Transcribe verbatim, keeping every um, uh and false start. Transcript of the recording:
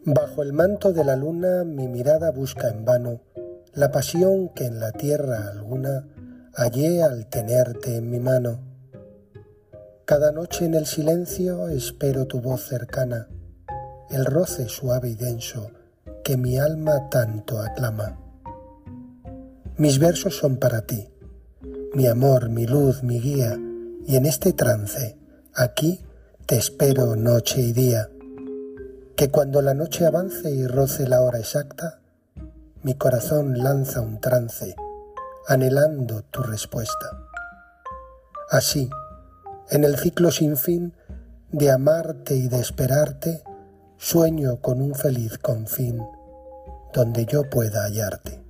Bajo el manto de la luna mi mirada busca en vano la pasión que en la tierra alguna hallé al tenerte en mi mano. Cada noche en el silencio espero tu voz cercana, el roce suave y denso que mi alma tanto aclama. Mis versos son para ti, mi amor, mi luz, mi guía, y en este trance, aquí, te espero noche y día, que cuando la noche avance y roce la hora exacta, mi corazón lanza un trance, anhelando tu respuesta. Así, en el ciclo sin fin de amarte y de esperarte, sueño con un feliz confín, donde yo pueda hallarte.